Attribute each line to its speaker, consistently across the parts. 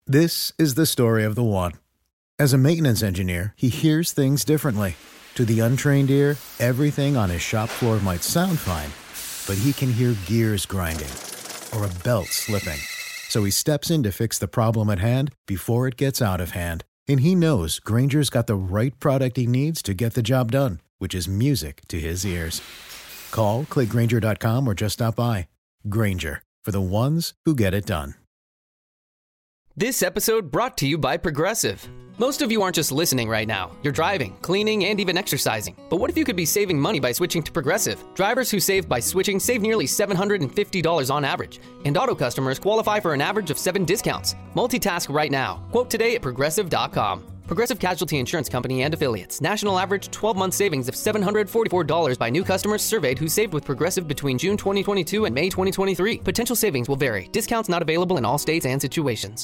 Speaker 1: This is the story of the one. As a maintenance engineer, he hears things differently. To the untrained ear, everything on his shop floor might sound fine, but he can hear gears grinding or a belt slipping. So he steps in to fix the problem at hand before it gets out of hand. And he knows Grainger's got the right product he needs to get the job done, which is music to his ears. Call, click Grainger.com, or just stop by. Grainger, for the ones who get it done.
Speaker 2: This episode brought to you by Progressive. Most of you aren't just listening right now. You're driving, cleaning, and even exercising. But what if you could be saving money by switching to Progressive? Drivers who save by switching save nearly $750 on average. And auto customers qualify for an average of 7 discounts. Multitask right now. Quote today at Progressive.com. Progressive Casualty Insurance Company and Affiliates. National average 12-month savings of $744 by new customers surveyed who saved with Progressive between June 2022 and May 2023. Potential savings will vary. Discounts not available in all states and situations.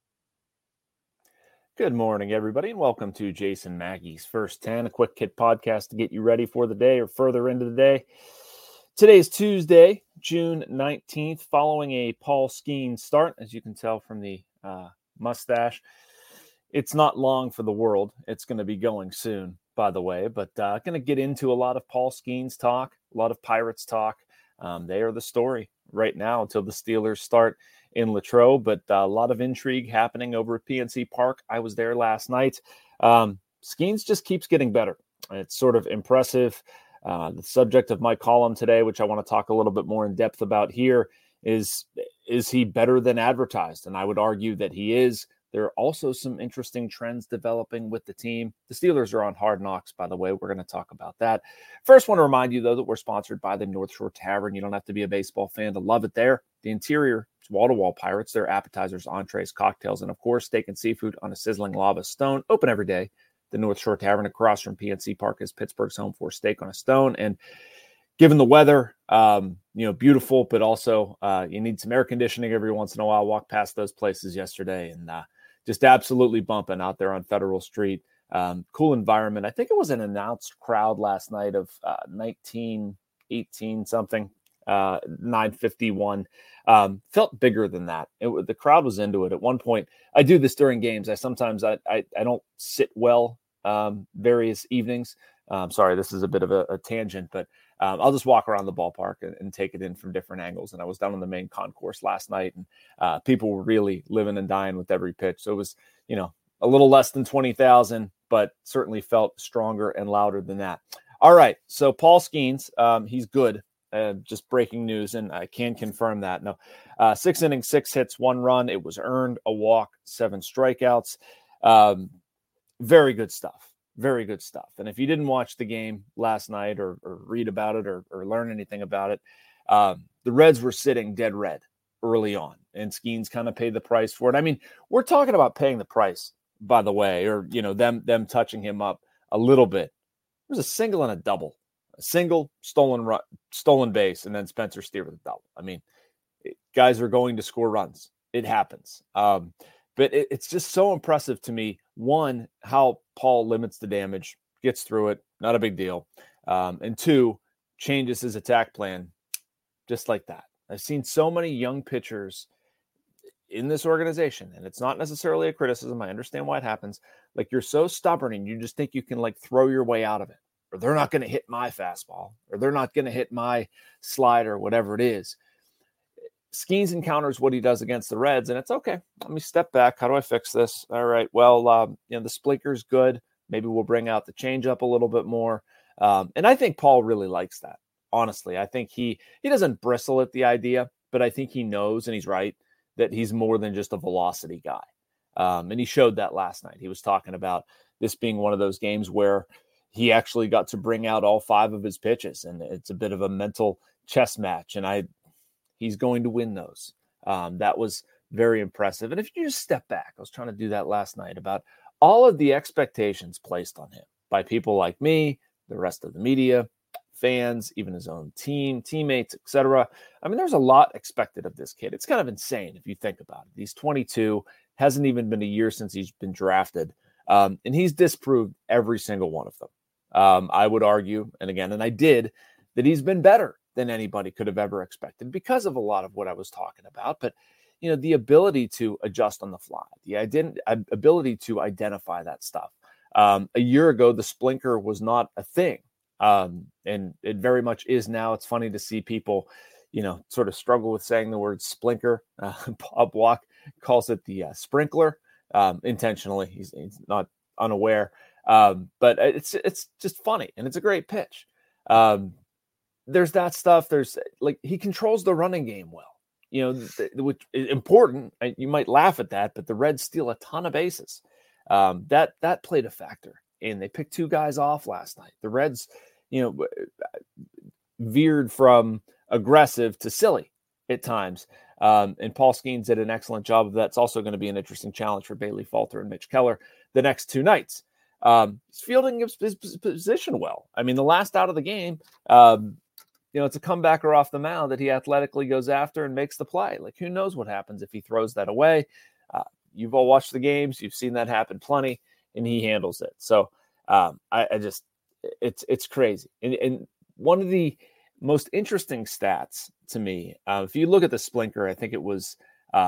Speaker 3: Good morning, everybody, and welcome to Jason Mackey's First 10, a quick hit podcast to get you ready for the day or further into the day. Today is Tuesday, June 19th, following a Paul Skeens start, as you can tell from the mustache. It's not long for the world. It's going to be going soon, by the way, but going to get into a lot of Paul Skeens talk, a lot of Pirates talk. They are the story right now until the Steelers start in Latrobe, but a lot of intrigue happening over at PNC Park. I was there last night. Skeens just keeps getting better. It's sort of impressive. The subject of my column today, which I want to talk a little bit more in depth about here, is he better than advertised? And I would argue that he is. There are also some interesting trends developing with the team. The Steelers are on Hard Knocks, by the way. We're going to talk about that. First, want to remind you, though, that we're sponsored by the North Shore Tavern. You don't have to be a baseball fan to love it there. The interior is wall-to-wall Pirates. Their appetizers, entrees, cocktails, and, of course, steak and seafood on a sizzling lava stone. Open every day. The North Shore Tavern across from PNC Park is Pittsburgh's home for steak on a stone. And given the weather, beautiful, but also you need some air conditioning every once in a while. Walked past those places yesterday and just absolutely bumping out there on Federal Street. Cool environment. I think it was an announced crowd last night of 1918 something, 951. Felt bigger than that. The crowd was into it. At one point, I do this during games. I don't sit well various evenings. Sorry, this is a bit of a tangent, but I'll just walk around the ballpark and take it in from different angles. And I was down on the main concourse last night, and people were really living and dying with every pitch. So it was, a little less than 20,000, but certainly felt stronger and louder than that. All right. So Paul Skeens, he's good. Just breaking news, and I can confirm that. No, 6 innings, 6 hits, 1 run. It was earned, a walk, 7 strikeouts. Very good stuff. Very good stuff. And if you didn't watch the game last night or read about it or learn anything about it, the Reds were sitting dead red early on, and Skeens kind of paid the price for it. I mean, we're talking about paying the price, by the way, or, them touching him up a little bit. There was a single and a double, a single, stolen base, and then Spencer Steer with a double. I mean, guys are going to score runs. It happens. But it's just so impressive to me, one, how Paul limits the damage, gets through it, not a big deal. And 2, changes his attack plan just like that. I've seen so many young pitchers in this organization, and it's not necessarily a criticism. I understand why it happens. Like, you're so stubborn and you just think you can throw your way out of it, or they're not going to hit my fastball, or they're not going to hit my slider, whatever it is. Skeens encounters what he does against the Reds, and it's okay. Let me step back. How do I fix this? All right. Well, the splinker's good. Maybe we'll bring out the changeup a little bit more. And I think Paul really likes that. Honestly, I think he doesn't bristle at the idea, but I think he knows, and he's right, that he's more than just a velocity guy. And he showed that last night. He was talking about this being one of those games where he actually got to bring out all 5 of his pitches, and it's a bit of a mental chess match. And he's going to win those. That was very impressive. And if you just step back, I was trying to do that last night, about all of the expectations placed on him by people like me, the rest of the media, fans, even his own team, teammates, etc. I mean, there's a lot expected of this kid. It's kind of insane if you think about it. He's 22, hasn't even been a year since he's been drafted, and he's disproved every single one of them. I would argue, and I did, that he's been better than anybody could have ever expected because of a lot of what I was talking about. But the ability to adjust on the fly, the ability to identify that stuff. A year ago, the splinker was not a thing. And it very much is now. It's funny to see people, sort of struggle with saying the word splinker. Bob Walk calls it the sprinkler, intentionally. He's not unaware. But it's just funny, and it's a great pitch. There's that stuff. There's he controls the running game well, which is important. You might laugh at that, but the Reds steal a ton of bases. That played a factor, and they picked 2 guys off last night. The Reds, veered from aggressive to silly at times. And Paul Skeens did an excellent job of that. It's also going to be an interesting challenge for Bailey Falter and Mitch Keller the next 2 nights. He's fielding his position well. I mean, the last out of the game, it's a comebacker off the mound that he athletically goes after and makes the play. Who knows what happens if he throws that away? You've all watched the games. You've seen that happen plenty, and he handles it. So it's crazy. And one of the most interesting stats to me, if you look at the splinker, I think it was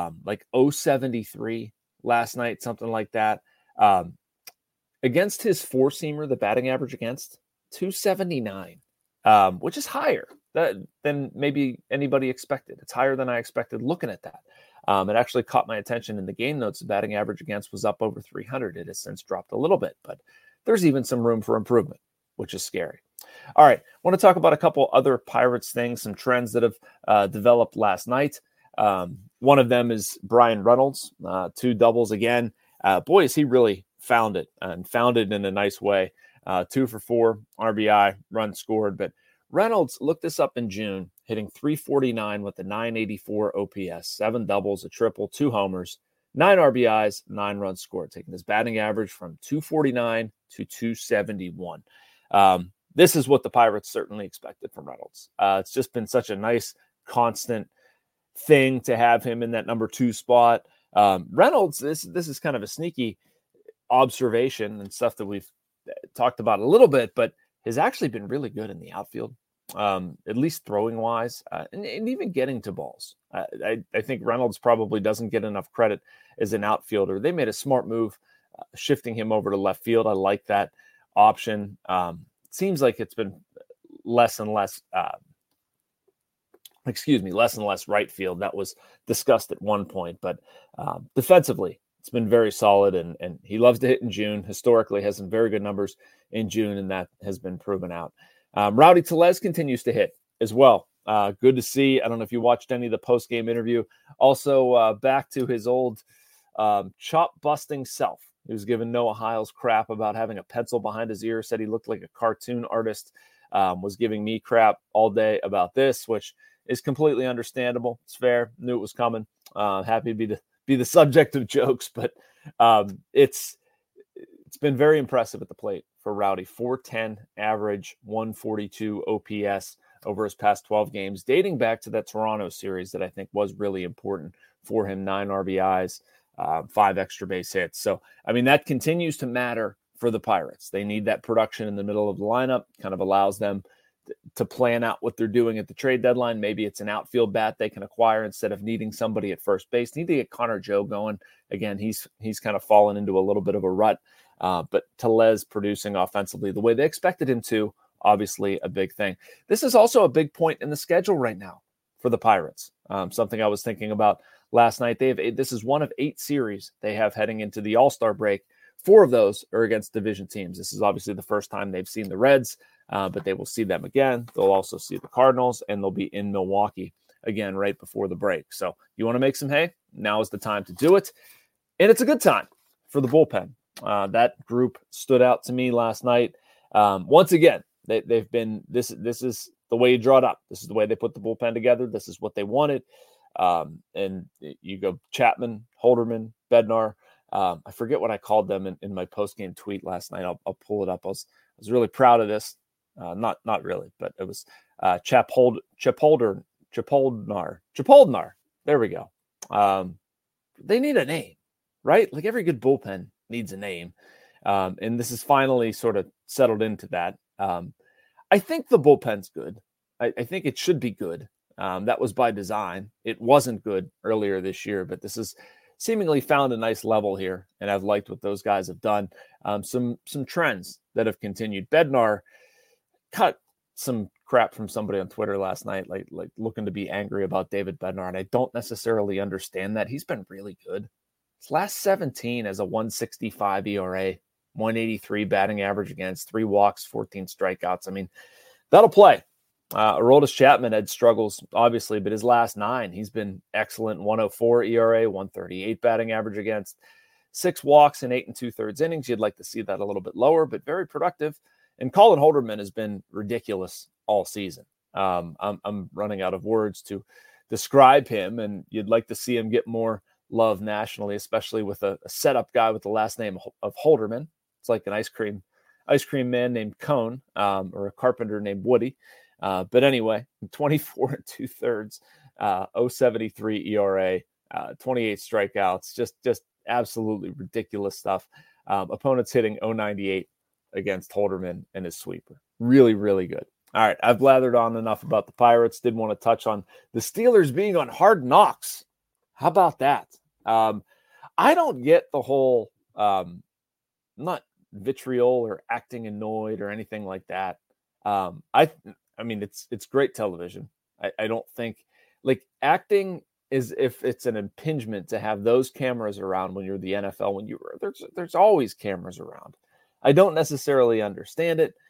Speaker 3: 073 last night, something like that. Against his 4-seamer, the batting average against 279, which is higher than maybe anybody expected. It's higher than I expected looking at that. It actually caught my attention in the game notes. The batting average against was up over 300. It has since dropped a little bit, but there's even some room for improvement, which is scary. All right. I want to talk about a couple other Pirates things, some trends that have developed last night. One of them is Brian Reynolds, 2 doubles again. Boy, has he really found it, and found it in a nice way. 2 for 4 RBI, run scored. But Reynolds, looked this up in June, hitting .349 with a .984 OPS, 7 doubles, a triple, 2 homers, 9 RBIs, 9 runs scored, taking his batting average from .249 to .271. This is what the Pirates certainly expected from Reynolds. It's just been such a nice, constant thing to have him in that number 2 spot. Reynolds, this is kind of a sneaky observation and stuff that we've talked about a little bit, but has actually been really good in the outfield, at least throwing wise, and even getting to balls. I think Reynolds probably doesn't get enough credit as an outfielder. They made a smart move, shifting him over to left field. I like that option. It seems like it's been less and less right field. That was discussed at one point, but defensively, it's been very solid, and he loves to hit in June. Historically, has some very good numbers in June, and that has been proven out. Rowdy Tellez continues to hit as well. Good to see. I don't know if you watched any of the post-game interview. Also, back to his old chop-busting self. He was giving Noah Hiles crap about having a pencil behind his ear, said he looked like a cartoon artist, was giving me crap all day about this, which is completely understandable. It's fair. Knew it was coming. Happy to be the subject of jokes, but it's been very impressive at the plate for Rowdy. .410 average, 142 OPS over his past 12 games, dating back to that Toronto series that I think was really important for him. 9 RBIs, 5 extra base hits. So, I mean, that continues to matter for the Pirates. They need that production in the middle of the lineup, kind of allows them to plan out what they're doing at the trade deadline. Maybe it's an outfield bat they can acquire instead of needing somebody at first base. Need to get Connor Joe going. Again, he's kind of fallen into a little bit of a rut. But Tellez producing offensively the way they expected him to, obviously a big thing. This is also a big point in the schedule right now for the Pirates. Something I was thinking about last night. This is one of 8 series they have heading into the All-Star break. 4 of those are against division teams. This is obviously the first time they've seen the Reds, but they will see them again. They'll also see the Cardinals, and they'll be in Milwaukee again right before the break. So you want to make some hay? Now is the time to do it. And it's a good time for the bullpen. That group stood out to me last night. Once again, they've been this is the way you draw it up. This is the way they put the bullpen together. This is what they wanted. And you go Chapman, Holderman, Bednar. I forget what I called them in my post-game tweet last night. I'll pull it up. I was really proud of this. Not really, but it was Chapoldnar. There we go. They need a name, right? Like every good bullpen needs a name. And this is finally sort of settled into that. I think the bullpen's good. I think it should be good. That was by design. It wasn't good earlier this year, but this has seemingly found a nice level here, and I've liked what those guys have done. Some trends that have continued. Bednar cut some crap from somebody on Twitter last night, like looking to be angry about David Bednar, and I don't necessarily understand that. He's been really good. His last 17 as a 1.65 ERA, 183 batting average against, 3 walks, 14 strikeouts. I mean, that'll play. Aroldis Chapman had struggles, obviously, but his last 9, he's been excellent. 104 ERA, 138 batting average against, 6 walks in 8 2/3 innings. You'd like to see that a little bit lower, but very productive. And Colin Holderman has been ridiculous all season. I'm running out of words to describe him, and you'd like to see him get more love nationally, especially with a setup guy with the last name of Holderman. It's like an ice cream man named Cone, or a carpenter named Woody. But anyway, 24 2/3, 0.73 ERA, 28 strikeouts, just absolutely ridiculous stuff. Opponents hitting 0.98 against Holderman and his sweeper. Really, really good. All right, I've blathered on enough about the Pirates. Did want to touch on the Steelers being on Hard Knocks. How about that? I don't get the whole not vitriol or acting annoyed or anything like that. I mean, it's great television. I don't think like acting is if it's an impingement to have those cameras around when you're the NFL. When there's always cameras around. I don't necessarily understand it.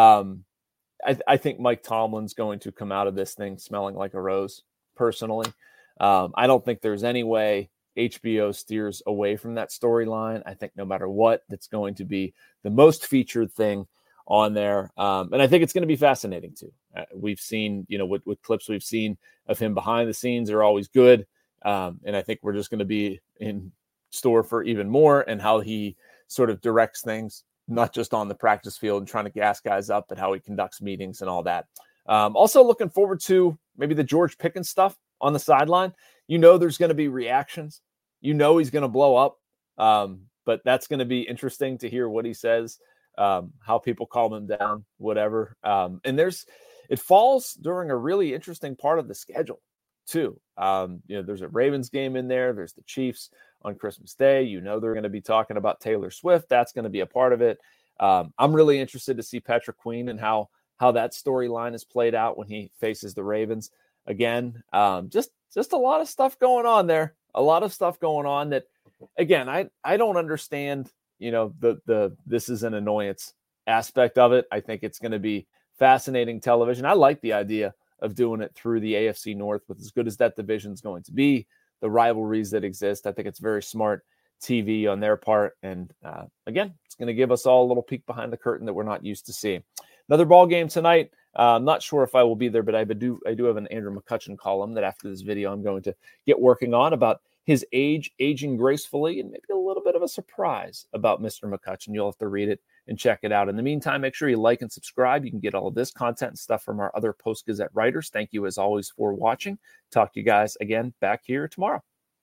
Speaker 3: I think Mike Tomlin's going to come out of this thing smelling like a rose, personally. I don't think there's any way HBO steers away from that storyline. I think no matter what, that's going to be the most featured thing on there. And I think it's going to be fascinating too. We've seen, with clips we've seen of him behind the scenes are always good. And I think we're just going to be in store for even more, and how he sort of directs things, not just on the practice field and trying to gas guys up, but how he conducts meetings and all that. Also looking forward to maybe the George Pickens stuff on the sideline. There's going to be reactions. He's going to blow up. But that's going to be interesting to hear what he says, how people calm him down, whatever. And it falls during a really interesting part of the schedule too. There's a Ravens game in there. There's the Chiefs on Christmas Day. They're going to be talking about Taylor Swift. That's going to be a part of it. I'm really interested to see Patrick Queen and how that storyline is played out when he faces the Ravens again. Just a lot of stuff going on there. A lot of stuff going on that, again, I don't understand, this is an annoyance aspect of it. I think it's going to be fascinating television. I like the idea of doing it through the AFC North, with as good as that division is going to be, the rivalries that exist. I think it's very smart TV on their part. And again, it's going to give us all a little peek behind the curtain that we're not used to seeing. Another ball game tonight. I'm not sure if I will be there, but I do have an Andrew McCutchen column that after this video I'm going to get working on about his aging gracefully, and maybe a little bit of a surprise about Mr. McCutchen. You'll have to read it and check it out. In the meantime, make sure you like and subscribe. You can get all of this content and stuff from our other Post-Gazette writers. Thank you, as always, for watching. Talk to you guys again back here tomorrow.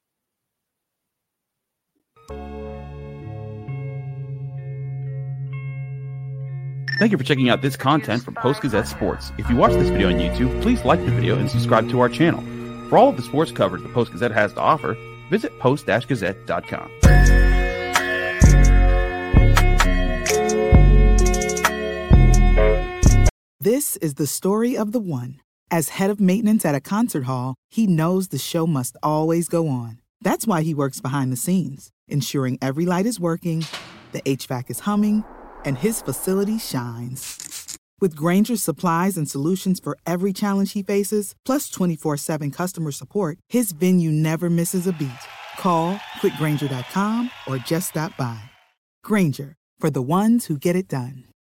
Speaker 4: Thank you for checking out this content from Post-Gazette Sports. If you watch this video on YouTube, please like the video and subscribe to our channel. For all of the sports coverage the Post-Gazette has to offer, visit post-gazette.com.
Speaker 5: This is the story of the one. As head of maintenance at a concert hall, he knows the show must always go on. That's why he works behind the scenes, ensuring every light is working, the HVAC is humming, and his facility shines. With Grainger's supplies and solutions for every challenge he faces, plus 24/7 customer support, his venue never misses a beat. Call quickgrainger.com or just stop by. Grainger, for the ones who get it done.